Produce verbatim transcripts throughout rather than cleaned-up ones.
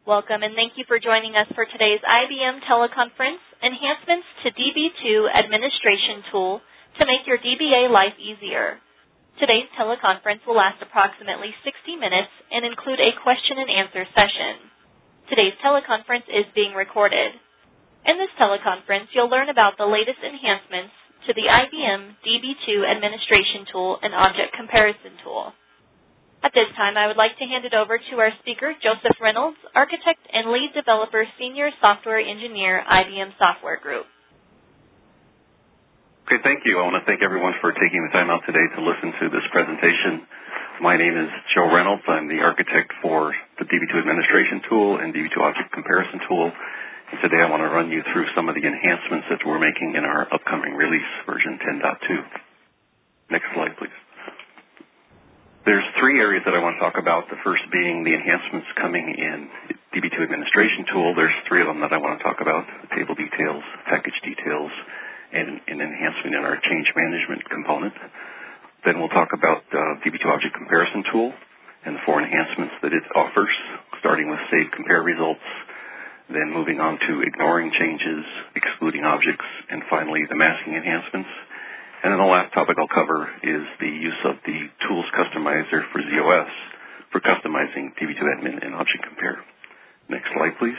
Welcome, and thank you for joining us for today's I B M teleconference, Enhancements to D B two Administration Tool to make your D B A life easier. Today's teleconference will last approximately sixty minutes and include a question and answer session. Today's teleconference is being recorded. In this teleconference, you'll learn about the latest enhancements to the I B M D B two Administration Tool and Object Comparison Tool. At this time, I would like to hand it over to our speaker, Joseph Reynolds, Architect and Lead Developer Senior Software Engineer, I B M Software Group. Okay, thank you. I want to thank everyone for taking the time out today to listen to this presentation. My name is Joe Reynolds. I'm the architect for the D B two Administration Tool and D B two Object Comparison Tool. And today I want to run you through some of the enhancements that we're making in our upcoming release, version ten point two. Next slide, please. There's three areas that I want to talk about, the first being the enhancements coming in D B two Administration Tool. There's three of them that I want to talk about, the table details, package details, and an enhancement in our change management component. Then we'll talk about uh, D B two Object Comparison Tool and the four enhancements that it offers, starting with Save Compare Results, then moving on to ignoring changes, excluding objects, and finally the masking enhancements. And then the last topic I'll cover is the use of the Tools Customizer for Z O S for customizing D B two Admin and Object Compare. Next slide, please.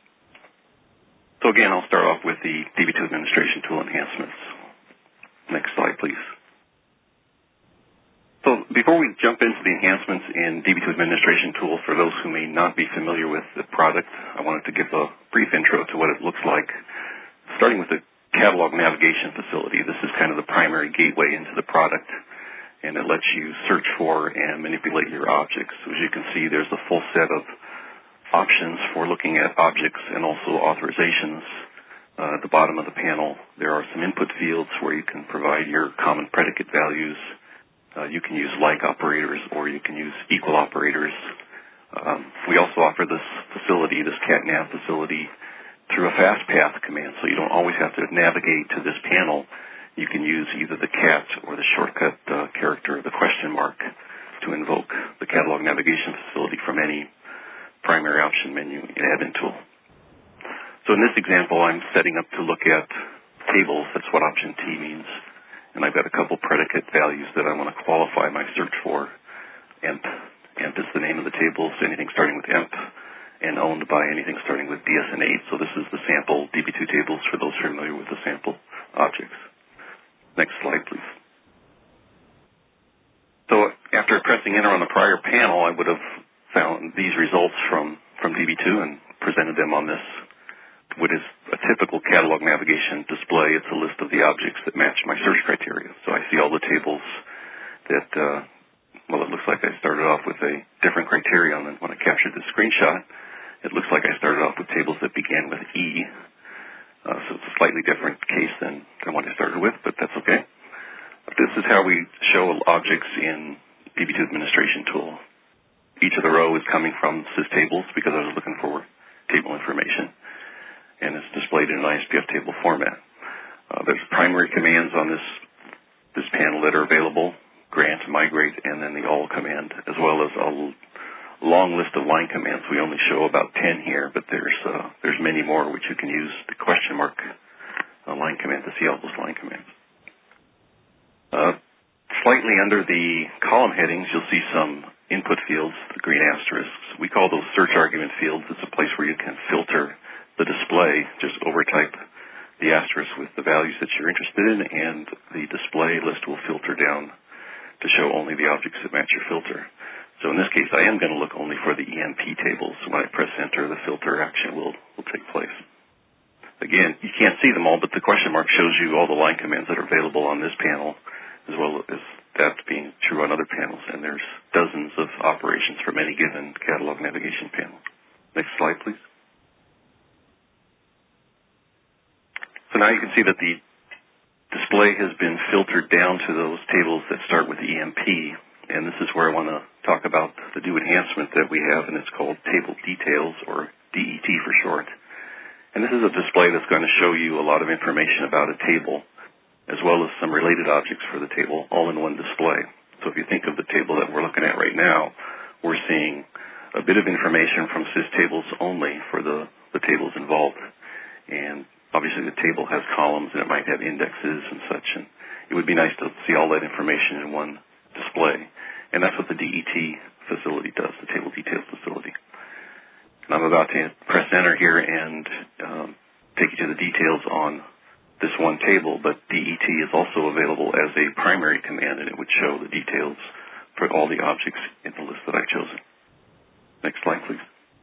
So again, I'll start off with the D B two Administration Tool enhancements. Next slide, please. So before we jump into the enhancements in D B two Administration Tool, for those who may not be familiar with the product, I wanted to give a brief intro to what it looks like, starting with the Catalog Navigation Facility. This is kind of the primary gateway into the product, and it lets you search for and manipulate your objects. So as you can see, there's a full set of options for looking at objects and also authorizations. Uh, at the bottom of the panel, there are some input fields where you can provide your common predicate values. Uh, you can use like operators, or you can use equal operators. Um, we also offer this facility, this CatNav facility, through a FastPath command, so you don't always have to navigate to this panel. You can use either the cat or the shortcut uh, character, the question mark, to invoke the Catalog Navigation Facility from any primary option menu in Admin Tool. So in this example, I'm setting up to look at tables. That's what option T means. And I've got a couple predicate values that I want to qualify my search for. E M P. E M P is the name of the table, so anything starting with E M P, and owned by anything starting with D S N eight. So this is the sample D B two tables for those familiar with the sample objects. Next slide, please. So after pressing enter on the prior panel, I would have found these results from, from D B two and presented them on this, what is a typical catalog navigation display. It's a list of the objects that match my search criteria. So I see all the tables that, uh, well, it looks like I started off with a different criterion than when I captured the screenshot. It looks like I started off with tables that began with E, uh, so it's a slightly different case than, than what I started with, but that's okay. This is how we show objects in D B two Administration Tool. Each of the row is coming from systables because I was looking for table information, and it's displayed in an I S P F table format. Uh, there's primary commands on this, this panel that are available, grant, migrate, and then the all command, as well as a long list of line commands. We only show about ten here, but there's uh, there's many more which you can use the question mark uh, line command to see all those line commands. Uh, slightly under the column headings, you'll see some input fields, the green asterisks. We call those search argument fields. It's a place where you can filter the display. Just overtype the asterisk with the values that you're interested in, and the display list will filter down to show only the objects that match your filter. So in this case, I am going to look only for the E M P tables. When I press enter, the filter action will, will take place. Again, you can't see them all, but the question mark shows you all the line commands that are available on this panel, as well as that being true on other panels. And there's dozens of operations from any given catalog navigation panel. Next slide, please. So now you can see that the display has been filtered down to those tables that start with E M P. And this is where I want to talk about the new enhancement that we have, and it's called Table Details, or D E T for short. And this is a display that's going to show you a lot of information about a table, as well as some related objects for the table, all in one display. So if you think of the table that we're looking at right now, we're seeing a a bit of information from systables only for the, the tables involved. And obviously the table has columns and it might have indexes and such, and it would be nice to see all that information in one display. And that's what the D E T facility does, the Table Details facility. And I'm about to press enter here and um, take you to the details on this one table, but D E T is also available as a primary command, and it would show the details for all the objects in the list that I've chosen. Next slide, please.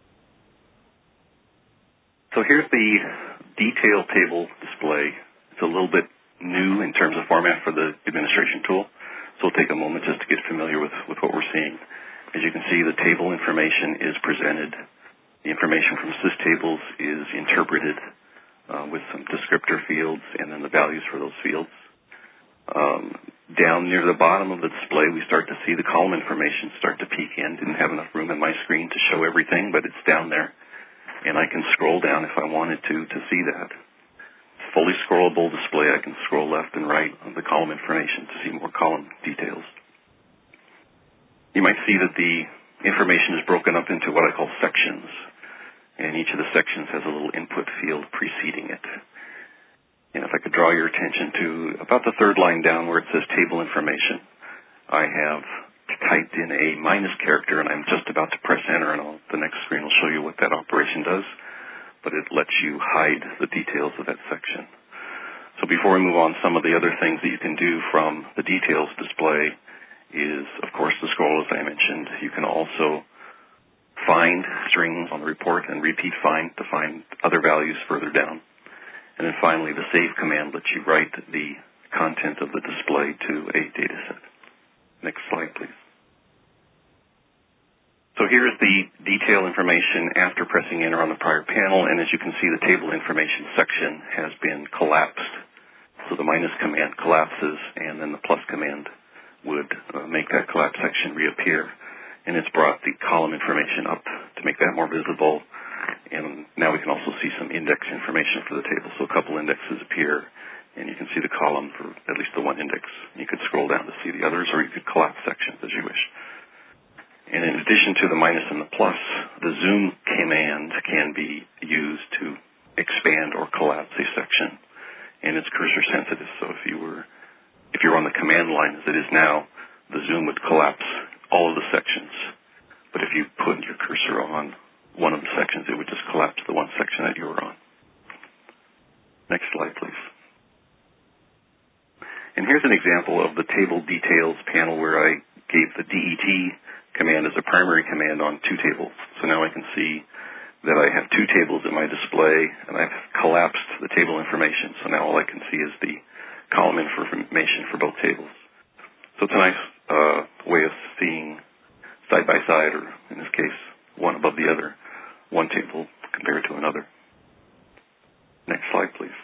So here's the detail table display. It's a little bit new in terms of format for the administration tool, so we'll take a moment just to get familiar with, with what we're seeing. As you can see, the table information is presented. The information from systables is interpreted uh, with some descriptor fields and then the values for those fields. Um, down near the bottom of the display, we start to see the column information start to peek in. Didn't have enough room in my screen to show everything, but it's down there. And I can scroll down if I wanted to to see that. It's a fully scrollable display. I can scroll left and right on the column information to see more column details. You might see that the information is broken up into what I call sections, and each of the sections has a little input field preceding it. And if I could draw your attention to about the third line down where it says table information, I have typed in a minus character, and I'm just about to press enter, and I'll, the next screen will show you what that operation does, but it lets you hide the details of that section. So before we move on, some of the other things that you can do from the details display is, of course, the scroll, as I mentioned. You can also find strings on the report and repeat find to find other values further down. And then finally, the save command lets you write the content of the display to a data set. Next slide, please. So here's the detail information after pressing enter on the prior panel, and as you can see, the table information section has been collapsed. So the minus command collapses, and then the plus command would uh, make that collapsed section reappear. And it's brought the column information up to make that more visible. And now we can also see some index information for the table. So a couple indexes appear, and you can see the column for at least the one index. You could scroll down to see the others, or you could collapse sections as you wish. And in addition to the minus and the plus, the zoom command can be used to expand or collapse a section. And it's cursor sensitive, so if you were If you're on the command line as it is now, the zoom would collapse all of the sections. But if you put your cursor on one of the sections, it would just collapse the one section that you were on. Next slide, please. And here's an example of the table details panel where I gave the D E T command as a primary command on two tables. So now I can see that I have two tables in my display, and I've collapsed the table information. So now all I can see is the column information for both tables. So it's a nice uh, way of seeing side by side, or in this case, one above the other, one table compared to another. Next slide, please.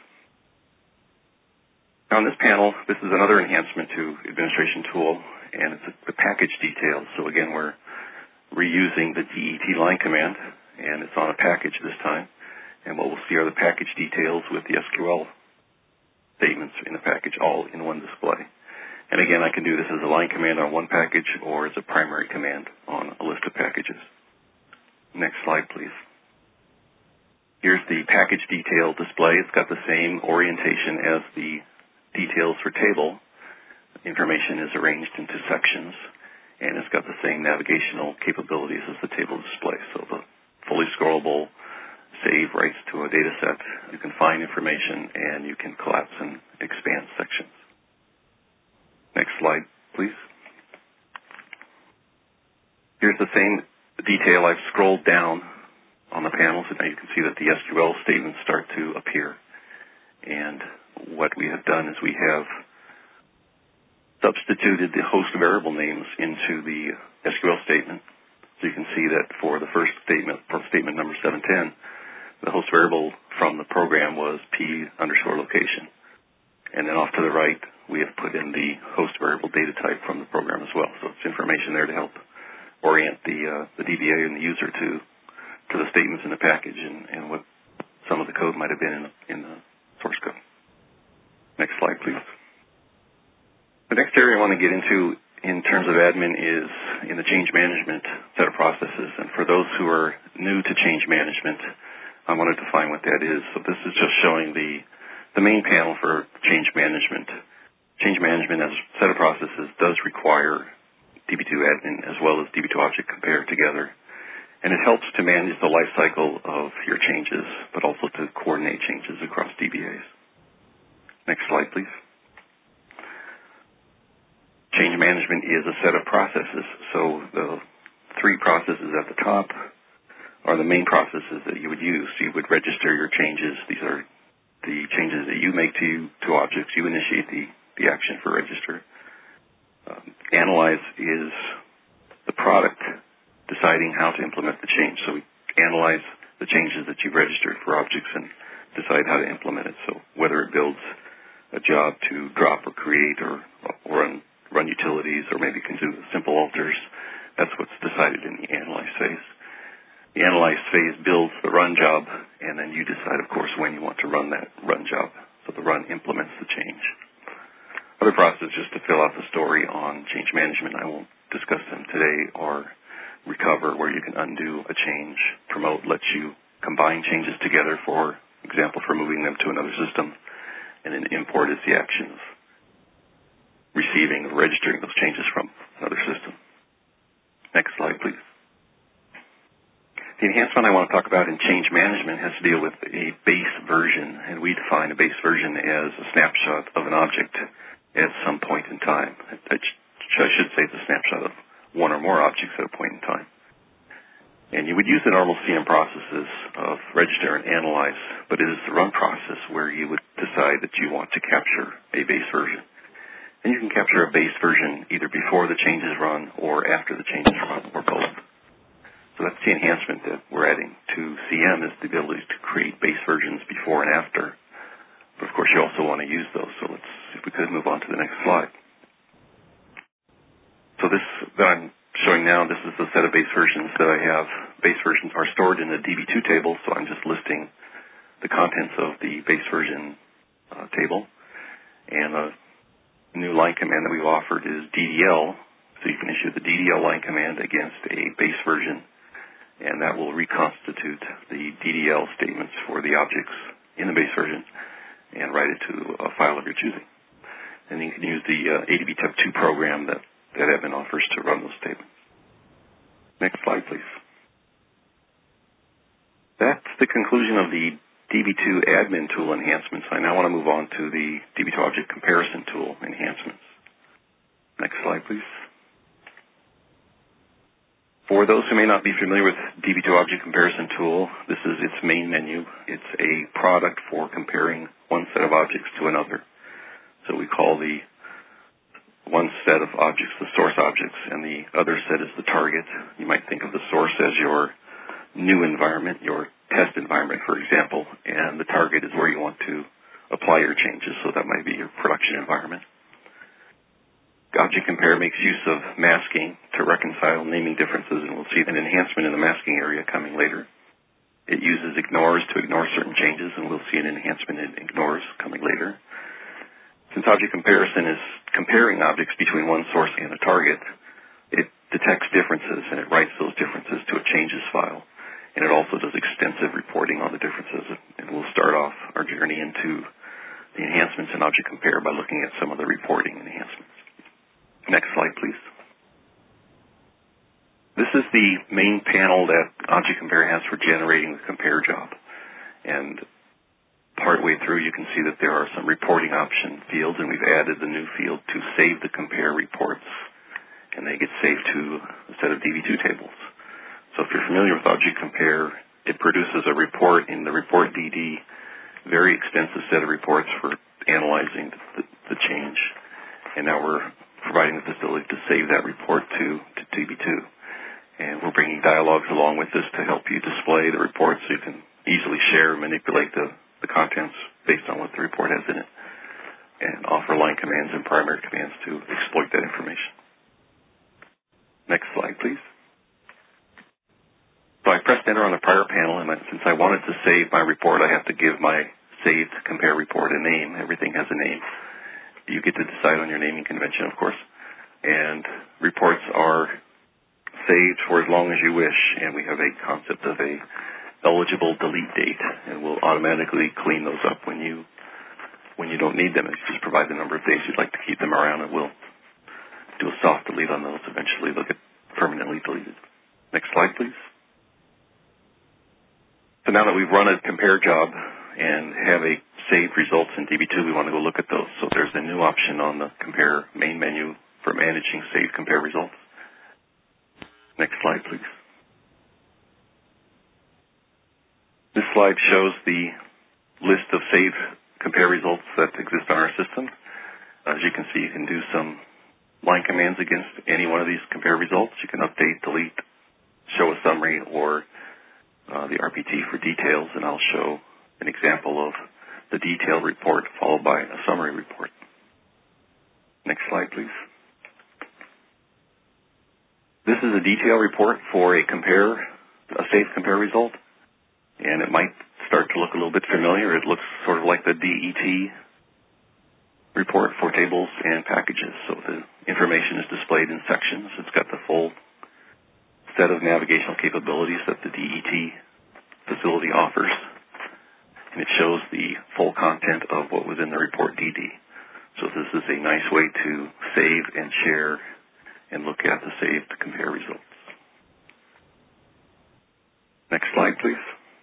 Now on this panel, this is another enhancement to Administration Tool, and it's the package details. So again, we're reusing the D E T line command, and it's on a package this time. And what we'll see are the package details with the S Q L statements in the package all in one display. And again, I can do this as a line command on one package or as a primary command on a list of packages. Next slide, please. Here's the package detail display. It's got the same orientation as the details for table. Information is arranged into sections, and it's got the same navigational capabilities as the table display. So the fully scrollable save writes to a data set. You can find information, and you can collapse and expand sections. Next slide, please. Here's the same detail. I've scrolled down on the panel, so now you can see that the S Q L statements start to appear. And what we have done is we have substituted the host variable names into the S Q L statement. So you can see that for the first statement, for statement number seven ten, the host variable from the program was p underscore location. And then off to the right, we have put in the host variable data type from the program as well. So it's information there to help orient the uh, the D B A and the user to to the statements in the package and, and what some of the code might have been in, in the source code. Next slide, please. The next area I want to get into in terms of admin is in the change management set of processes. And for those who are new to change management, I want to define what that is. So this is just showing the, the main panel for change management. Change management as a set of processes does require D B two admin as well as D B two object compare together. And it helps to manage the life cycle of your changes, but also to coordinate changes across D B As. Next slide, please. Change management is a set of processes. So the three processes at the top are the main processes that you would use. You would register your changes. These are the changes that you make to, to objects. You initiate the, the action for register. Um, analyze is the product deciding how to implement the change. So we analyze the changes that you've registered for objects and decide how to implement it. So whether it builds a job to drop or create or, or run, run utilities or maybe can do simple alters, that's what's decided in the analyze phase. The analyze phase builds the run job, and then you decide, of course, when you want to run that run job. So the run implements the change. Other processes, just to fill out the story on change management, I won't discuss them today, are recover, where you can undo a change. Promote lets you combine changes together, for example, for moving them to another system. And then import is the action of receiving or registering those changes from another system. Next slide, please. The enhancement I want to talk about in change management has to deal with a base version, and we define a base version as a snapshot of an object at some point in time. I should say it's a snapshot of one or more objects at a point in time. And you would use the normal C M processes of register and analyze, but it is the run process where you would decide that you want to capture a base version. And you can capture a base version either before the changes run or after the changes run, or both. So that's the enhancement that we're adding to C M, is the ability to create base versions before and after. But of course you also want to use those, so let's, if we could, move on to the next slide. So this that I'm showing now, this is the set of base versions that I have. Base versions are stored in the D B two table, so I'm just listing the contents of the base version uh, table. And a new line command that we've offered is D D L, so you can issue the D D L line command against a base version, and that will reconstitute the D D L statements for the objects in the base version and write it to a file of your choosing. And you can use the uh, A D B Type two program that that admin offers to run those statements. Next slide, please. That's the conclusion of the D B two admin tool enhancements. I now want to move on to the D B two object comparison tool enhancements. Next slide, please. For those who may not be familiar with D B two object comparison tool, this is its main menu. It's a product for comparing one set of objects to another. So we call the one set of objects the source objects, and the other set is the target. You might think of the source as your new environment, your test environment, for example, and the target is where you want to apply your changes, so that might be your production environment. Object Compare makes use of masking to reconcile naming differences, and we'll see an enhancement in the masking area coming later. It uses ignores to ignore certain changes, and we'll see an enhancement in ignores coming later. Since object comparison is comparing objects between one source and a target, it detects differences and it writes those differences to a changes file. And it also does extensive reporting on the differences. And we'll start off our journey into the enhancements in Object Compare by looking at some of the reporting enhancements. Next slide, please. This is the main panel that Object Compare has for generating the compare job. And partway through, you can see that there are some reporting option fields, and we've added the new field to save the compare reports, and they get saved to a set of D B two tables. So if you're familiar with Object Compare, it produces a report in the report D D, very extensive set of reports for analyzing the, the change, and now we're providing the facility to save that report to, to D B two. And we're bringing dialogues along with this to help you display the report so you can easily share and manipulate the the contents based on what the report has in it, and offer line commands and primary commands to exploit that information. Next slide, please. So I pressed enter on the prior panel, and since I wanted to save my report, I have to give my saved compare report a name. Everything has a name. You get to decide on your naming convention, of course. And reports are saved for as long as you wish, and we have a concept of a eligible delete date, and we'll automatically clean those up when you when you don't need them. It's just provide the number of days you'd like to keep them around, and we'll do a soft delete on those. Eventually, they'll get permanently deleted. Next slide, please. So now that we've run a compare job and have a saved results in D B two, we want to go look at those. So there's a new option on the compare main menu for managing saved compare results. Next slide, please. This slide shows the list of saved compare results that exist on our system. As you can see, you can do some line commands against any one of these compare results. You can update, delete, show a summary, or uh, the R P T for details, and I'll show an example of the detailed report followed by a summary report. Next slide, please. This is a detail report for a compare, a saved compare result, and it might start to look a little bit familiar. It looks sort of like the D E T report for tables and packages. So the information is displayed in sections. It's got the full set of navigational capabilities that the D E T facility offers, and it shows the full content of what was in the report D D. So this is a nice way to save and share and look at the saved compare results. Next slide, please.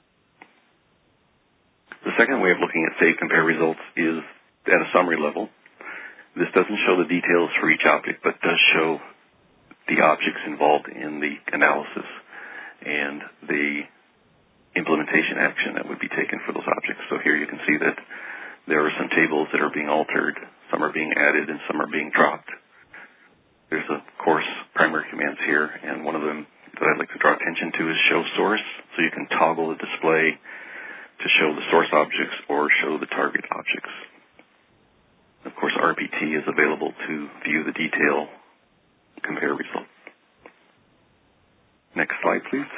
The second way of looking at saved compare results is at a summary level. This doesn't show the details for each object, but does show the objects involved in the analysis and the implementation action that would be taken for those objects. So here you can see that there are some tables that are being altered, some are being added, and some are being dropped. There's, of course, primary commands here, and one of them that I'd like to draw attention to is show source. So you can toggle the display to show the source objects or show the target objects. Of course, R P T is available to view the detail compare results. Next slide, please.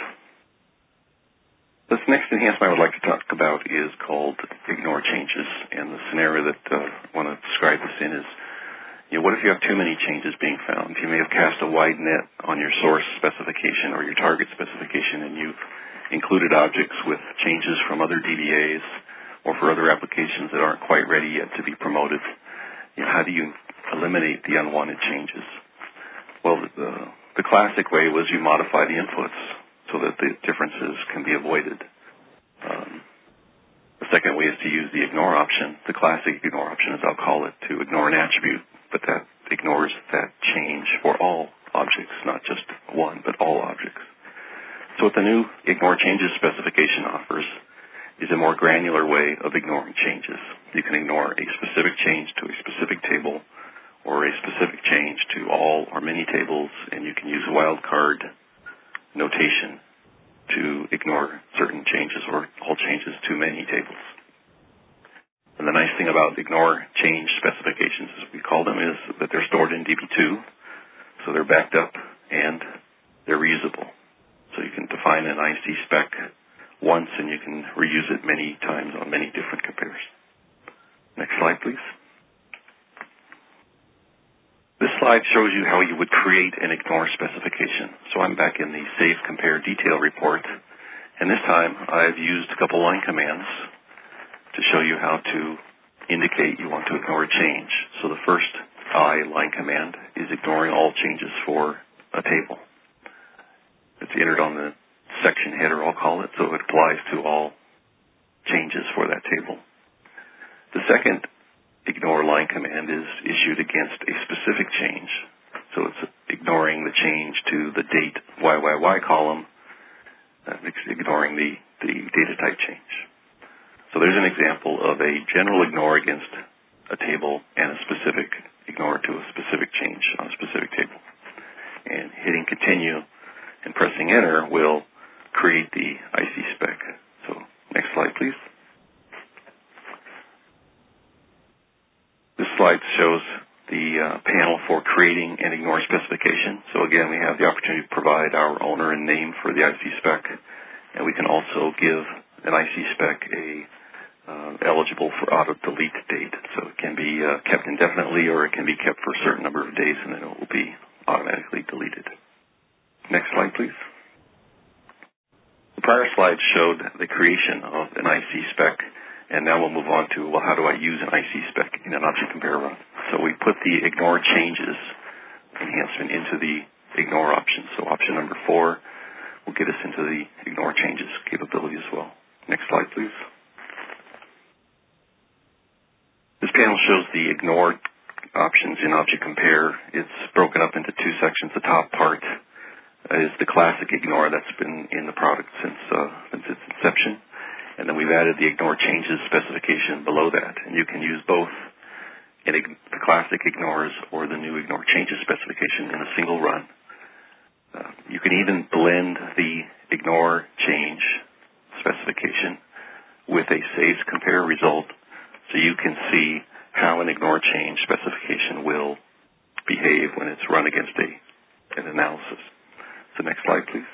This next enhancement I would like to talk about is called ignore changes, and the scenario that uh, I want to describe this in is, you know, what if you have too many changes being found? You may have cast a wide net on your source specification or your target specification, and you've included objects with changes from other D B As or for other applications that aren't quite ready yet to be promoted. You know, how do you eliminate the unwanted changes? Well, the, the classic way was you modify the inputs so that the differences can be avoided. Um, the second way is to use the ignore option, the classic ignore option, as I'll call it, to ignore an attribute, but that ignores that change for all objects, not just one, but all objects. So what the new ignore changes specification offers is a more granular way of ignoring changes. You can ignore a specific change to a specific table or a specific change to all or many tables, and you can use wildcard notation to ignore certain changes or all changes to many tables. And the nice thing about ignore change specifications, as we call them, is that they're stored in D B two, so they're backed up and they're reusable. So you can define an I C spec once and you can reuse it many times on many different compares. Next slide, please. This slide shows you how you would create an ignore specification. So I'm back in the Save Compare Detail report, and this time I've used a couple line commands to show you how to indicate you want to ignore a change. So the first I line command is ignoring all changes for a table. It's entered on the section header, I'll call it, so it applies to all changes for that table. The second ignore line command is issued against a specific change. So it's ignoring the change to the date Y Y Y column, uh, ignoring the, the data type change. So there's an example of a general ignore against a table and a specific ignore to a specific change on a specific table. And hitting continue and pressing enter will create the I C spec. So next slide, please. This slide shows the uh, panel for creating an ignore specification. So again, we have the opportunity to provide our owner and name for the I C spec, and we can also give an I C spec a uh, eligible for auto-delete date. So it can be uh, kept indefinitely, or it can be kept for a certain number of days, and then it will be automatically deleted. Next slide. slide, please. The prior slide showed the creation of an I C spec, and now we'll move on to, well, how do I use an I C spec in an object compare run? So we put the ignore changes enhancement into the ignore option. So option number four will get us into the ignore changes capability as well. Next slide, please. This panel shows the ignore options in object compare. It's broken up into two sections. The top part is the classic ignore that's been in the product since, uh, since its inception. And then we've added the ignore changes specification below that. And you can use both in the classic ignores or the new ignore changes specification in a single run. Uh, you can even blend the ignore change specification with a saves compare result so you can see how an ignore change specification will behave when it's run against a, an analysis. So next slide, please.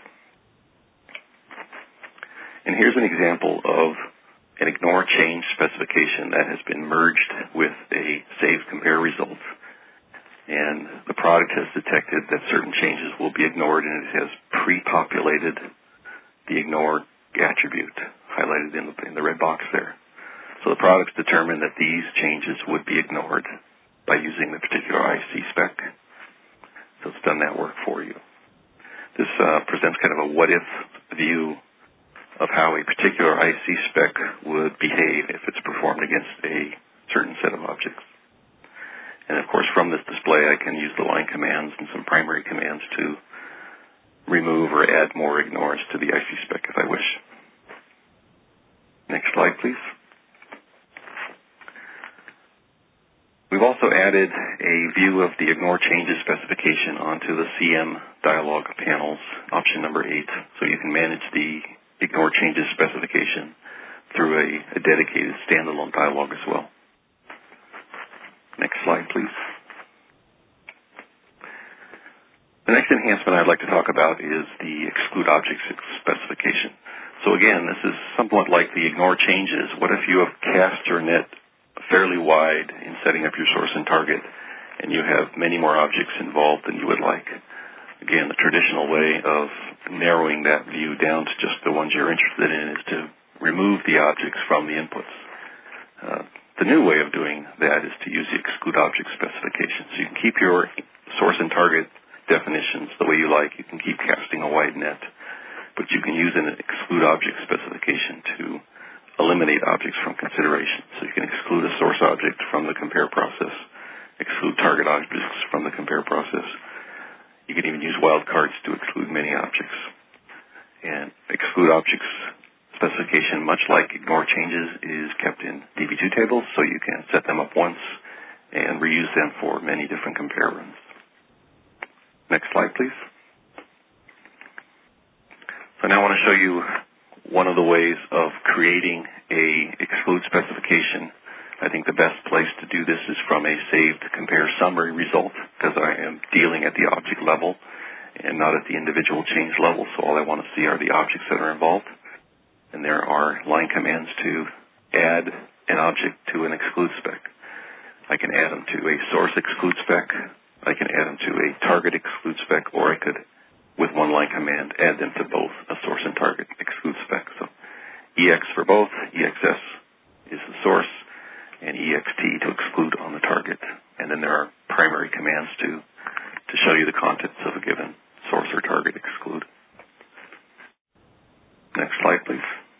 And here's an example of an ignore change specification that has been merged with a save compare result. And the product has detected that certain changes will be ignored, and it has pre-populated the ignore attribute highlighted in the, in the red box there. So the product's determined that these changes would be ignored by using the particular I C spec. So it's done that work for you. This uh, presents kind of a what-if view of how a particular I C spec would behave if it's performed against a certain set of objects. And of course, from this display, I can use the line commands and some primary commands to remove or add more ignores to the I C spec if I wish. Next slide, please. We've also added a view of the ignore changes specification onto the C M dialog panels, option number eight, so you can manage the ignore changes specification through a, a dedicated standalone dialog as well. Next slide, please. The next enhancement I'd like to talk about is the exclude objects specification. So again, this is somewhat like the ignore changes. What if you have cast your net fairly wide in setting up your source and target, and you have many more objects involved than you would like? Again, the traditional way of narrowing that view down to just the ones you're interested in is to remove the objects from the inputs. Uh, the new way of doing that is to use the exclude object specification. So you can keep your source and target definitions the way you like. You can keep casting a wide net, but you can use an exclude object specification to eliminate objects from consideration. So you can exclude a source object from the compare process, exclude target objects from the compare process. You can even use wildcards to exclude many objects. And exclude objects specification, much like ignore changes, is kept in D B two tables, so you can set them up once and reuse them for many different compare runs. Next slide, please. So now I want to show you one of the ways of creating a exclude specification. I think the best place to do this is from a saved compare summary result, because I am dealing at the object level and not at the individual change level, so all I want to see are the objects that are involved. And there are line commands to add an object to an exclude spec. I can add them to a source exclude spec, I can add them to a target exclude spec, or I could, with one line command, add them to both a source and target exclude spec. So E X for both, E X S is the source, and E X T to exclude on the target. And then there are primary commands to, to show you the contents of a given source or target exclude. Next slide, please.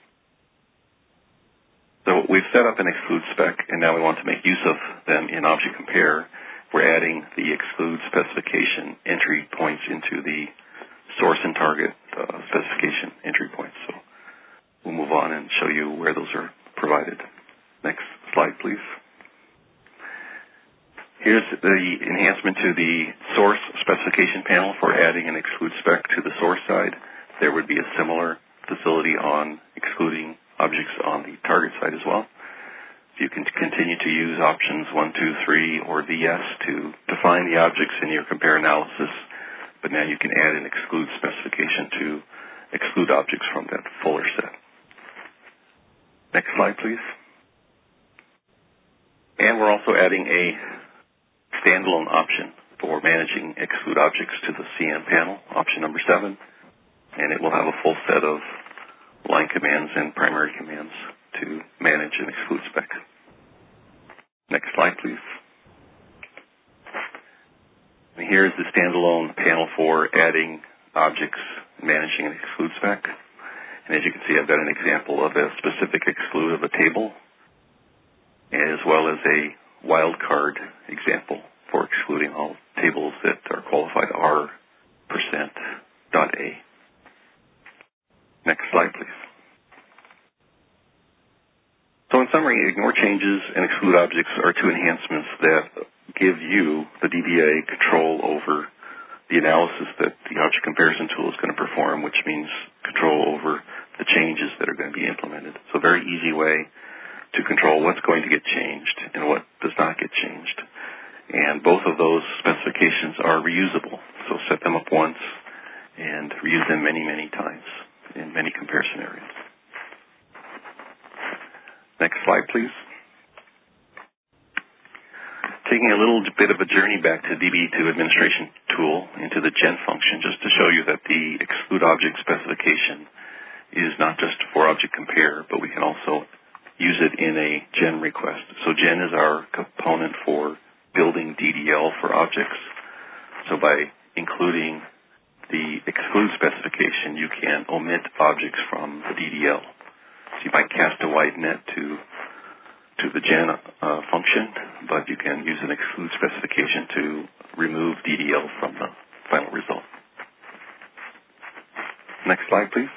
So we've set up an exclude spec, and now we want to make use of them in object compare. We're adding the exclude specification entry points into the source and target uh, specification entry points. So we'll move on and show you where those are provided. Next slide, please. Here's the enhancement to the source specification panel for adding an exclude spec to the source side. There would be a similar facility on excluding objects on the target side as well. So you can continue to use options one, two, three, or V S to define the objects in your compare analysis, but now you can add an exclude specification to exclude objects from that fuller set. Next slide, please. And we're also adding a standalone option for managing exclude objects to the C M panel, option number seven. and it will have a full set of line commands and primary commands to manage and exclude spec. Next slide, please. And here's the standalone panel for adding objects, managing and exclude spec. And as you can see, I've got an example of a specific exclude of a table, as well as a wildcard example for excluding all tables that are qualified R percent dot A. Next slide, please. So in summary, ignore changes and exclude objects are two enhancements that give you, the D B A, control over the analysis that the object comparison tool is going to perform, which means control over the changes that are going to be implemented. So a very easy way to control what's going to get changed and what does not get changed. And both of those specifications are reusable. So set them up once and reuse them many, many times in many comparison areas. Next slide, please. Taking a little bit of a journey back to D B two administration tool into the gen function, just to show you that the exclude object specification is not just for object compare, but we can also use it in a gen request. So gen is our component for building D D L for objects. So by including the exclude specification, you can omit objects from the D D L. So you might cast a wide net to to the gen uh, function, but you can use an exclude specification to remove D D L from the final result. Next slide, please.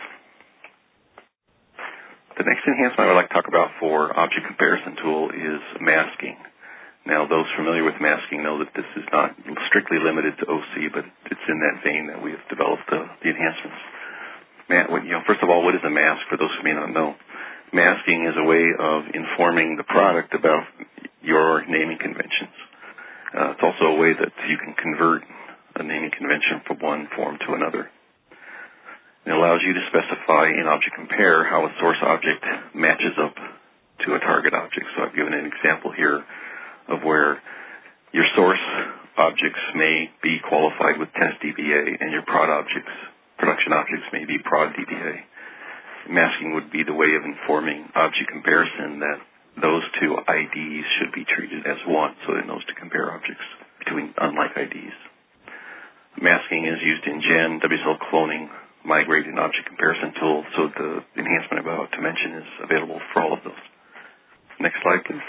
The next enhancement I would like to talk about for object comparison tool is masking. Now, those familiar with masking know that this is not strictly limited to O C, but it's in that vein that we have developed the, the enhancements. Ma- you know, first of all, what is a mask, for those who may not know? Masking is a way of informing the product about your naming conventions. Uh, it's also a way that you can convert a naming convention from one form to another. It allows you to specify in Object Compare how a source object matches up to a target object. So I've given an example here of where your source objects may be qualified with test D B A and your prod objects, production objects may be prod D B A. Masking would be the way of informing object comparison that those two I Ds should be treated as one, so it knows to compare objects between unlike I Ds. Masking is used in gen, W S L cloning, migrate, and object comparison tool, so the enhancement I'm about to mention is available for all of those. Next slide, please.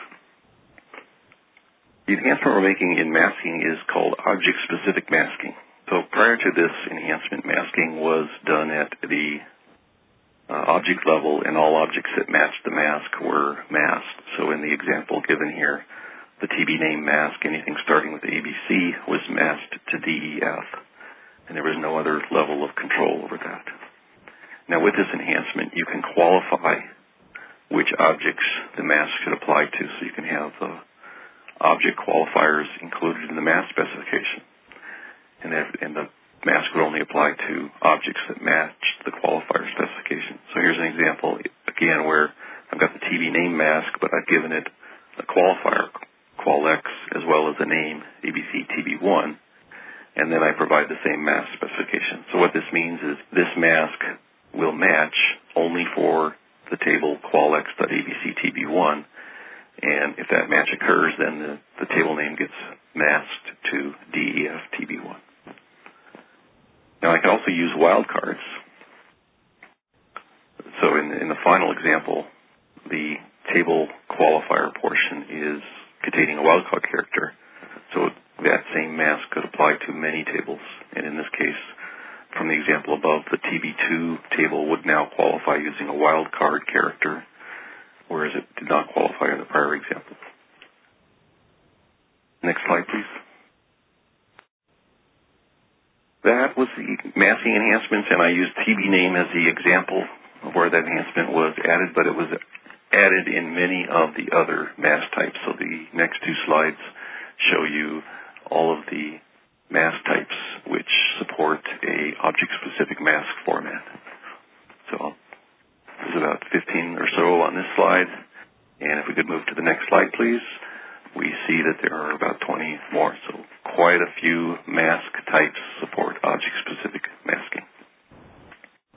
The enhancement we're making in masking is called object-specific masking. So prior to this enhancement, masking was done at the uh, object level, and all objects that matched the mask were masked. So in the example given here, the T B name mask, anything starting with A B C, was masked to D E F, and there was no other level of control over that. Now with this enhancement, you can qualify which objects the mask should apply to, so you can have the object qualifiers included in the mask specification. And, that, and the mask would only apply to objects that match the qualifier specification. So here's an example, again, where I've got the T B name mask, but I've given it a qualifier, qual-X, as well as a name, A B C T B one, and then I provide the same mask specification. So what this means is this mask will match only for the table qual-X.abctb one, and if that match occurs, then the, the table name gets masked to D E F T B one. Now I can also use wildcards. So in, in the final example, the table qualifier portion is containing a wildcard character. So that same mask could apply to many tables. And in this case, from the example above, the T B two table would now qualify using a wildcard character, whereas it did not qualify in the prior example. Next slide, please. That was the masking enhancements, and I used T B name as the example of where that enhancement was added, but it was added in many of the other mask types. So the next two slides show you all of the mask types which support a object-specific mask format. So there's about fifteen or so on this slide, and if we could move to the next slide, please, we see that there are about twenty more. So quite a few mask types support object-specific masking.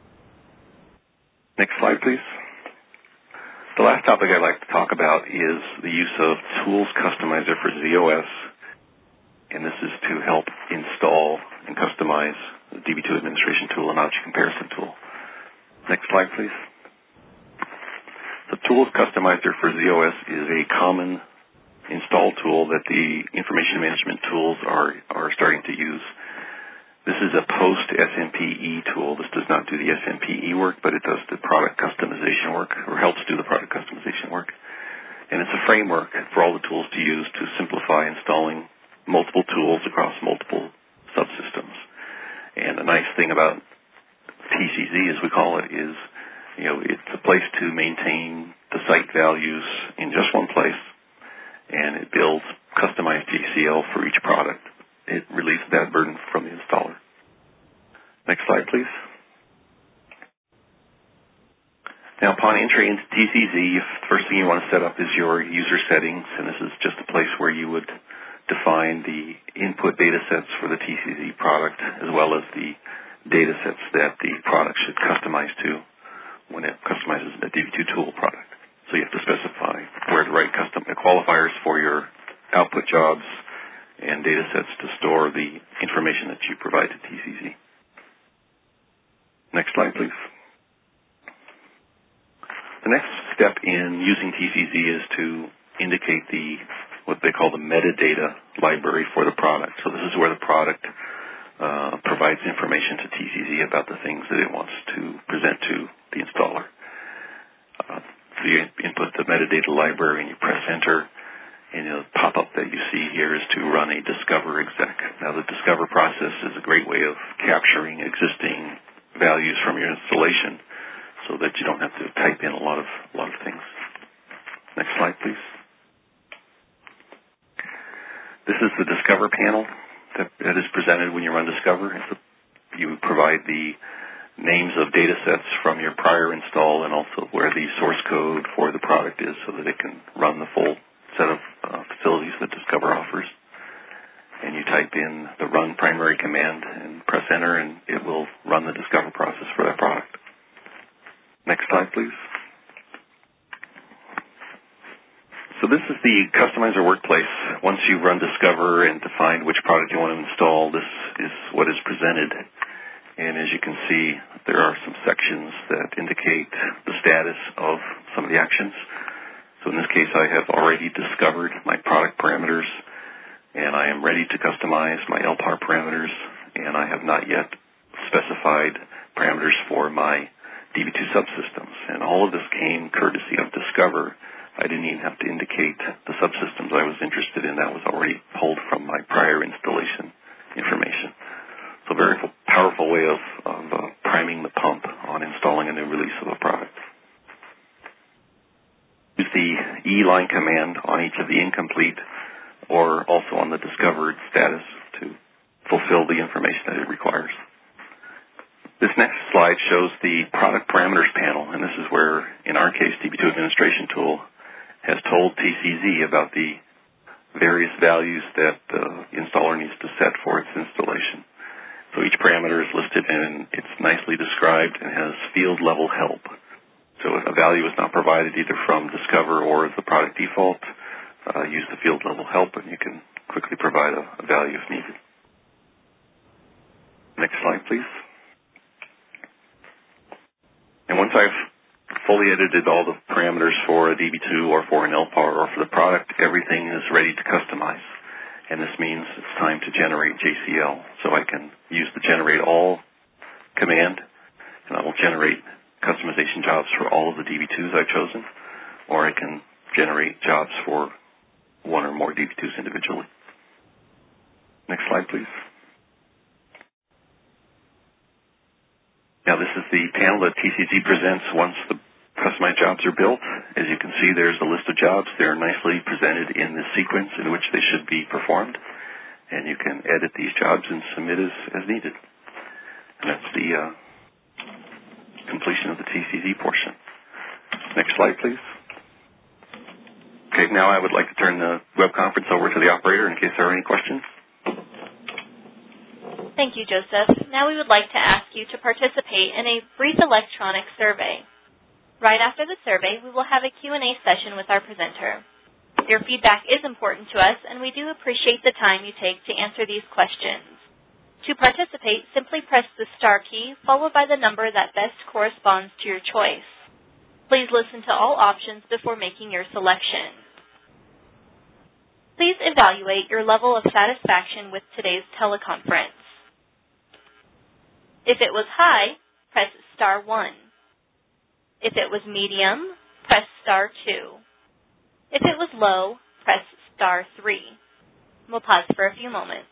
Next slide, please. The last topic I'd like to talk about is the use of Tools Customizer for Z O S, and this is to help install and customize the D B two administration tool and object comparison tool. Next slide, please. The Tools Customizer for Z O S is a common install tool that the information management tools are, are starting to use. This is a post-S M P E tool. This does not do the S M P E work, but it does the product customization work, or helps do the product customization work. And it's a framework for all the tools to use to simplify installing multiple tools across multiple subsystems. And the nice thing about T C Z, as we call it, is you know it's a place to maintain the site values in just one place, and it builds customized J C L for each product. It relieves that burden from the installer. Next slide, please. Now, upon entry into T C Z, the first thing you want to set up is your user settings, and this is just a place where you would define the input data sets for the T C Z product, as well as the data sets that the product should customize to when it customizes a D B two tool product. So you have to specify where to write custom qualifiers for your output jobs and data sets to store the information that you provide to T C Z. Next slide, please. The next step in using T C Z is to indicate the what they call the metadata library for the product. So this is where the product uh, provides information to T C Z about the things that it wants to present to the installer. Uh, so you input the metadata library and you press enter. And the pop-up that you see here is to run a Discover exec. Now, the Discover process is a great way of capturing existing values from your installation so that you don't have to type in a lot of, a lot of things. Next slide, please. This is the Discover panel that, that is presented when you run Discover. A, you provide the names of data sets from your prior install and also where the source code for the product is so that it can run the full set of uh, facilities that Discover offers. And you type in the run primary command and press enter, and it will run the Discover process for that product. Next slide, please. So this is the Customizer workplace. Once you run Discover and define which product you want to install, this is what is presented. And as you can see, there are some sections that indicate the status of some of the actions. So in this case, I have already discovered my product parameters, and I am ready to customize my L P A R parameters, and I have not yet specified parameters for my D B two subsystems. And all of this came courtesy of Discover. I didn't even have to indicate the subsystems I was interested in. That was already pulled from my prior installation information. So a very powerful way of, of uh, priming the pump on installing a new release of a product. Use the E line command on each of the incomplete or also on the discovered status to fulfill the information that it requires. This next slide shows the product parameters panel, and this is where, in our case, D B two Administration Tool has told T C Z about the various values that the installer needs to set for its installation. So each parameter is listed and it's nicely described and has field level help. So if a value is not provided either from Discover or the product default, uh, use the field level help and you can quickly provide a, a value if needed. Next slide, please. And once I've fully edited all the parameters for a D B two or for an L P A R or for the product, everything is ready to customize. And this means it's time to generate J C L. So I can use the generate all command, and I will generate customization jobs for all of the D B twos I've chosen, or I can generate jobs for one or more D B twos individually. Next slide, please. Now, this is the panel that T C Z presents once the customized jobs are built. As you can see, there's a list of jobs. They're nicely presented in the sequence in which they should be performed, and you can edit these jobs and submit as, as needed. And that's the uh, completion of the T C Z portion. Next slide, please. Okay, now I would like to turn the web conference over to the operator in case there are any questions. Thank you, Joseph. Now we would like to ask you to participate in a brief electronic survey. Right after the survey, we will have a Q and A session with our presenter. Your feedback is important to us, and we do appreciate the time you take to answer these questions. To participate, simply press the star key followed by the number that best corresponds to your choice. Please listen to all options before making your selection. Please evaluate your level of satisfaction with today's teleconference. If it was high, press star one. If it was medium, press star two. If it was low, press star three. We'll pause for a few moments.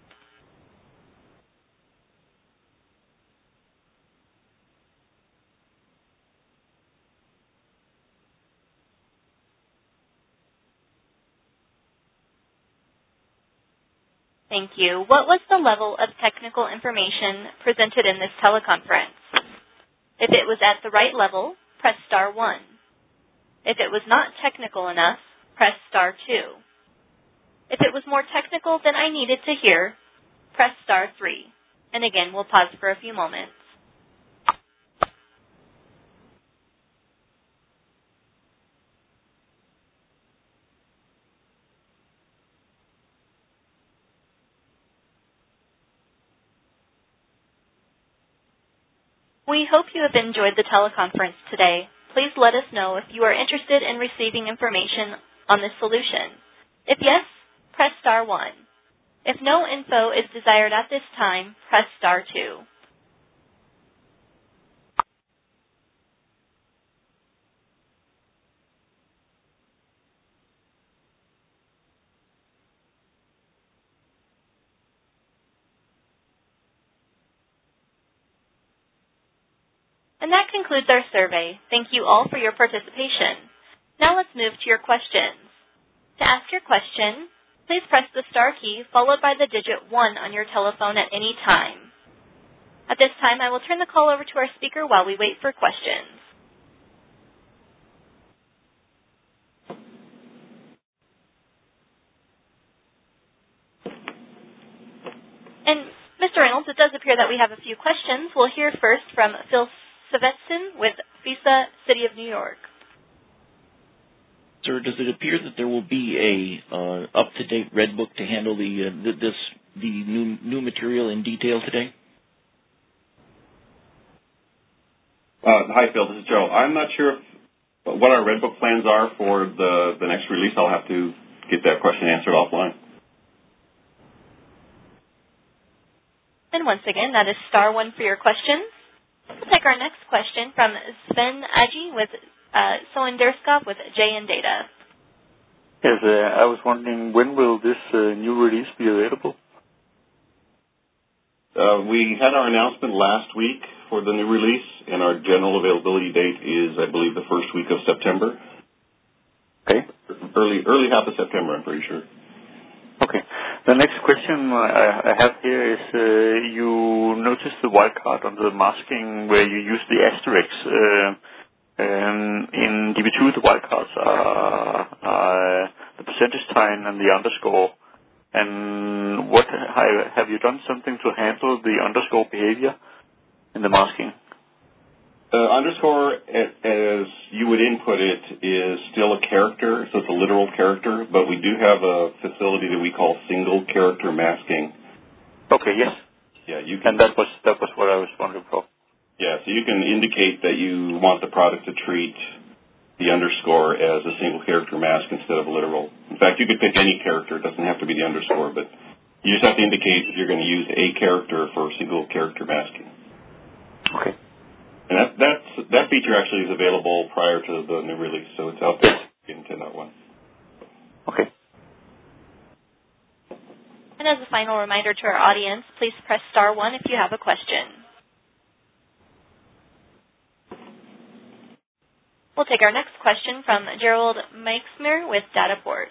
Thank you. What was the level of technical information presented in this teleconference? If it was at the right level, press star one. If it was not technical enough, press star two. If it was more technical than I needed to hear, press star three. And again, we'll pause for a few moments. We hope you have enjoyed the teleconference today. Please let us know if you are interested in receiving information on this solution. If yes, press star one. If no info is desired at this time, press star two. And that concludes our survey. Thank you all for your participation. Now let's move to your questions. To ask your question, please press the star key followed by the digit one on your telephone at any time. At this time, I will turn the call over to our speaker while we wait for questions. And Mister Reynolds, it does appear that we have a few questions. We'll hear first from Phil Svetson with FISA, City of New York. Sir, does it appear that there will be a uh, up-to-date red book to handle the uh, the, this the new new material in detail today? Uh, hi, Phil. This is Joe. I'm not sure if, what our red book plans are for the the next release. I'll have to get that question answered offline. And once again, that is star one for your questions. We'll take our next question from Sven Agi with uh, Soenderskov with J N Data. Yes, uh, I was wondering, when will this uh, new release be available? Uh, we had our announcement last week for the new release, and our general availability date is, I believe, the first week of September. Okay. Early, early half of September, I'm pretty sure. Okay. The next question I have here is, uh, you noticed the wildcard on the masking where you use the asterisks. Uh, um, in D B two, the wildcards are, are the percentage sign and the underscore. And what have you done something to handle the underscore behavior in the masking? The underscore, as you would input it, is still a character, so it's a literal character, but we do have a facility that we call single character masking. Okay, yes. Yeah, you can. And that was that was what I was wondering for. Yeah, so you can indicate that you want the product to treat the underscore as a single character mask instead of a literal. In fact, you could pick any character. It doesn't have to be the underscore, but you just have to indicate if you're going to use a character for single character masking. Okay. And that that's, that feature actually is available prior to the new release, so it's out there in ten point one. Okay. And as a final reminder to our audience, please press star one if you have a question. We'll take our next question from Gerald Meixmer with Dataport.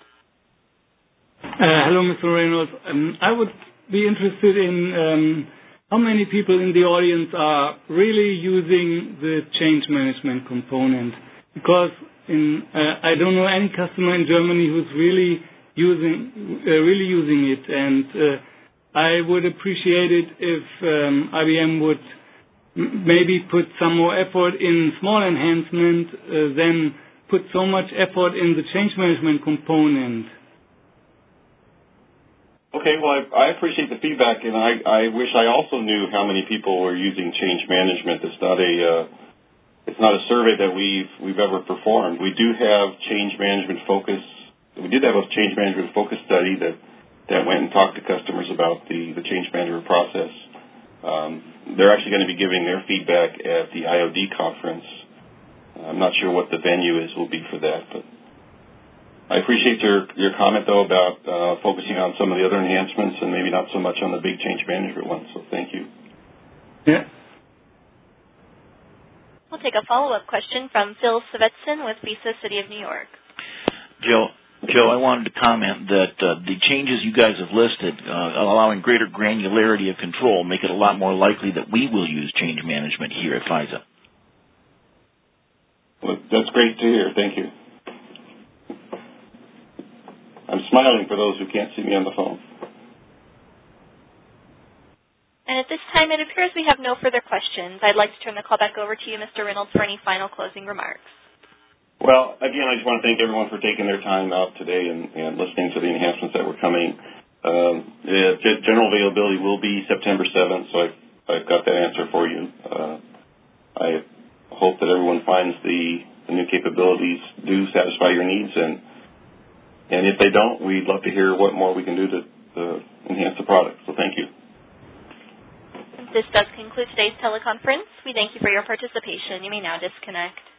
Uh, hello, Mister Reynolds. Um, I would be interested in um, how many people in the audience are really using the change management component, because in, uh, I don't know any customer in Germany who's really using uh, really using it, and uh, I would appreciate it if um, I B M would m- maybe put some more effort in small enhancement uh, than put so much effort in the change management component. Okay, well, I, I appreciate the feedback, and I, I wish I also knew how many people were using change management. It's not a uh, it's not a survey that we've we've ever performed. We do have change management focus. We did have a change management focus study that, that went and talked to customers about the, the change management process. Um, they're actually going to be giving their feedback at the I O D conference. I'm not sure what the venue is will be for that, but I appreciate your, your comment, though, about uh, focusing on some of the other enhancements and maybe not so much on the big change management ones, so thank you. Yeah. We'll take a follow-up question from Phil Svetson with Visa City of New York. Joe, Joe, I wanted to comment that uh, the changes you guys have listed, uh, allowing greater granularity of control, make it a lot more likely that we will use change management here at FISA. Well, that's great to hear. Thank you. I'm smiling for those who can't see me on the phone. And at this time, it appears we have no further questions. I'd like to turn the call back over to you, Mister Reynolds, for any final closing remarks. Well, again, I just want to thank everyone for taking their time out today and, and listening to the enhancements that were coming. Um, yeah, general availability will be September seventh, so I've, I've got that answer for you. Uh, I hope that everyone finds the, the new capabilities do satisfy your needs, and and if they don't, we'd love to hear what more we can do to, to enhance the product. So thank you. This does conclude today's teleconference. We thank you for your participation. You may now disconnect.